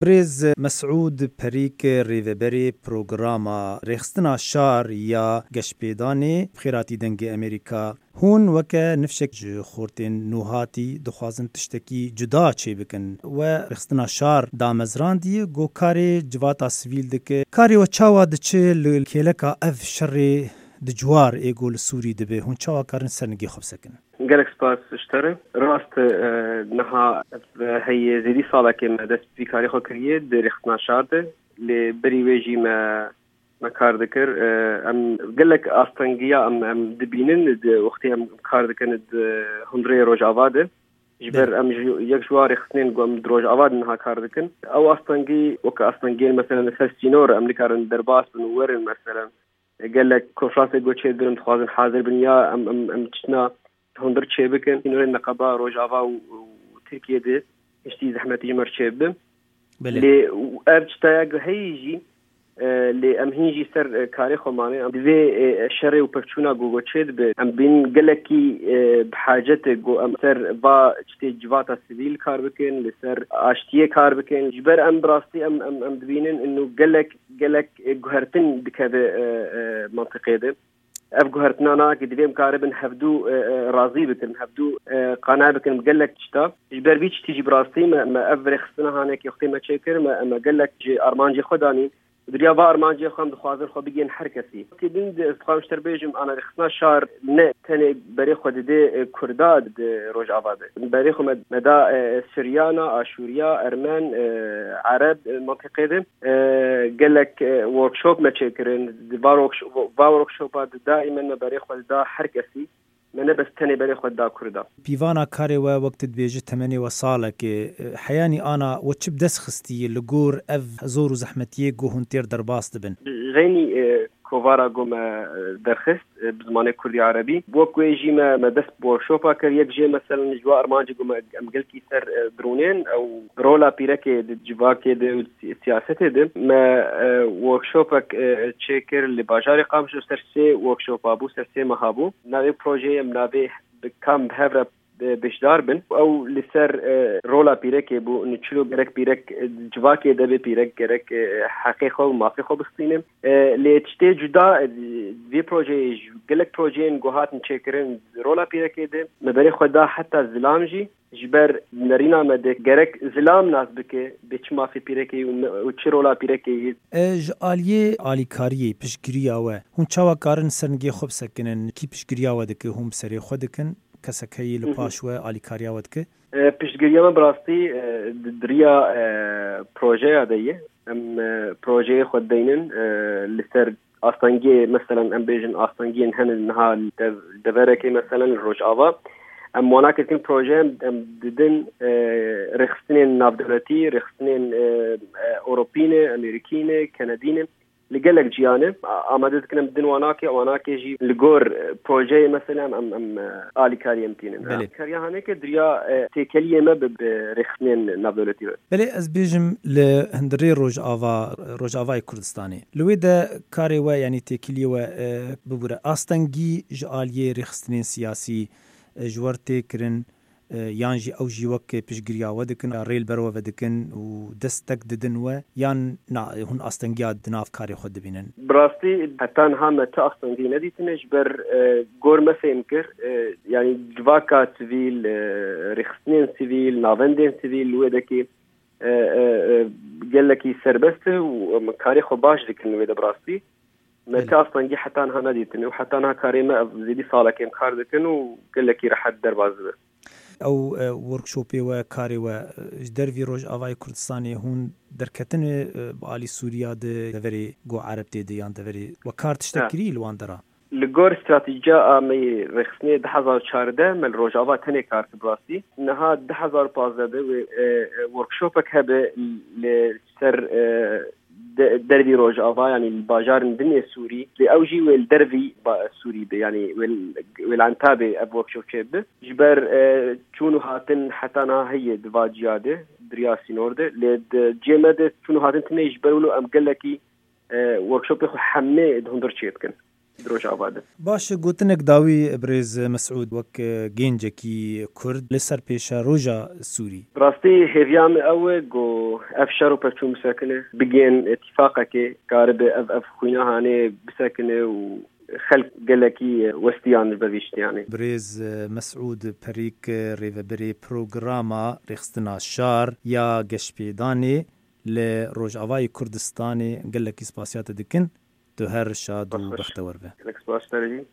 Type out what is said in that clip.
برز مسعود پریک ریوبری پروگراما رخستنا شار یا گشپیدانی بخیراتی دنگ امریکا هون وکه نفشک خورتین نوهاتی دخوازن تشتکی جدا چه بکن و رخستنا شار دامزران دی گو کاری جواتا سویل دکه کاری و چاوا دچه لکیلکا اف شر دجوار ایگول سوری دبه هون چاوا کارن سرنگی خوب سکن گلک سپاس اشتره راست نها هی زیدی سالا که ما دست بیکاری خو کریه در رخصتنا شارده لی بری ویجی ما کار دکر ام گلک آستانگیا ام دبینن وقتی ام کار دکن هندره روج آواده جبر ام یک جوار رخصتنین گو ام دروج آواد نها کار دکن او آستانگی وک آستانگین مثلا فستینور ام نکارن درباس بنورن مثلا گلک کنفرانس گو چه درم تخوازن حاضر بنیا ام چنا هندر چه بکن اینو نقابا روجاوا و ترکیه ده اشتی زحمتی مر چه بم لی ارجتاگ هیجی لی ام هیجی سر کاری خمانه ام دوی شر و پکچونا گو چید به ام بین گلکی بحاجت گو ام سر با چتی جواتا سیویل کار بکن لسر آشتیه کار بکن جبر ام براستی ام دبینن انو گلک گوهرتن دکه منطقه ده اف گوهرتنانا که دویم کاره بن هفدو راضی بکن هفدو قناع بکن مگلک چتا جبر بیچ تیجی براستی ما اف رخصتنا هانه که اختی ما چه کر ما گلک ارمانجی خودانی دریا با ارمانجی خودم دخوازن خو بگین هر کسی که دین دخوامش تربیجم انا رخصتنا شار نه تنی بری خود ده کرداد روج آواده بری خو مدا سریانا آشوریا ارمن عرب منطقه ده گلک ورکشوپ ما چه کرن با ورکشوپات دائما بری خود ده هر کسی من بس تني بري خود دا كردا بيوانا كاري وقت بيجي 8 وصالك حياني انا وتشب دس خستي لغور اف زور زحمتيه جو هنتير درباس دبن غيني كوفارا قوم درخست بزمان كردي عربي بوكو جي ما دس بورشوبا كر يك جي مثلا جوا ارمانجي قوم امقلكي سر درونين او رولا بيركي جواكي د سياسته د ما وركشوبك تشيكر اللي باجاري قامشو سرسي وركشوبا بو سرسي مهابو ناوي بروجي منابه بكم بهفرا بشدار بن او لسر رولا بيرك بو نچلو برك بيرك جواكي دبي بيرك گرك حقيقه و مافي خو بستينم ليتشتي جدا في بروجي گلك بروجين گوهات نچكرن رولا بيرك ده مبري خدا حتى زلامجي جبر نرينا مد گرك زلام ناس بك بچ مافي بيرك و چرولا بيرك جاليه اليكاريه پشگريا و هون چاوا کارن سرنگي خوب سکنن کی پشگريا ودك هم سري خودکن کسکی لپاش و آلیکاریا ودکه پیشگیری ما براستی دریا پروژه عادیه ام پروژه خود دینن لسر آستانگی مثلا ام بیجن آستانگی هن نها دبرکی مثلا روج آوا ام مناکت کن پروژه ام ددن رخصتین نافدولتی رخصتین اوروبینه امریکینه کندینه لقلك جيانه آمدت كنا بدن واناكي جي لغور بروجي مثلا ام آلي كاريم تينن كاريا هانيك دريا تيكليه ما برخنين نابدولتي بلي از بيجم لهندري روج آوا كردستاني لويدا كاري و يعني تيكليه و ببورا آستنگي جاليه رخصتين سياسي جورتي كرن یانجی او جیوک پیشگیری ودکن ریل برو ودکن و دستک ددن و یان نا هون استنگیا دناف کاری خود بینن براستی حتی هم تا استنگی ندیتنش بر گور مسیم کر یعنی جواکا سیویل رخصتین سیویل ناوندین سیویل ودکی گلکی سربست و کاری خو باش دکن ودا براستی متى أصلاً حتى أنا نديتني وحتى أنا كريمة زيدي صالة كم كاردكن وقلك يرح الدرباز او ورکشوپی و کاری و دروی روج آوای کردستانی هون درکتن بالی سوریا دوری گو عرب دیدی یان دوری و کار تشتکری لوان درا لگور استراتیجیا آمی رخصنی 2014 من روج آوا تنی کارت براسی نها 2015 و ورکشوپک هبه لسر دربي روج آوا يعني الباجار الدنيا السوري لأوجي والدربي السوري يعني والعنتابة أبوك شوف شبه جبر شونو هاتن حتى أنا هي دواجيادة درياسي نورده لد جمد شونو هاتن تني جبرولو أم قال لكي وركشوب يخو حمي هندر شيتكن دروج آباده. باش گوتنک داوی برز مسعود وک گنجکی کرد لسر پیش روجا سوری. راستی هیویام اوه گو افشارو پرچو مساکنه بگین اتفاقه که کارب اف خوینا هانه بساکنه و خلق گلکی وستیان بویشتیانه. برز مسعود پریک ریوبری پروگراما رخستنا شار یا گشپیدانی لروجاوای کردستانی گلکی سپاسیات دکن تو هر شاد و بختور به.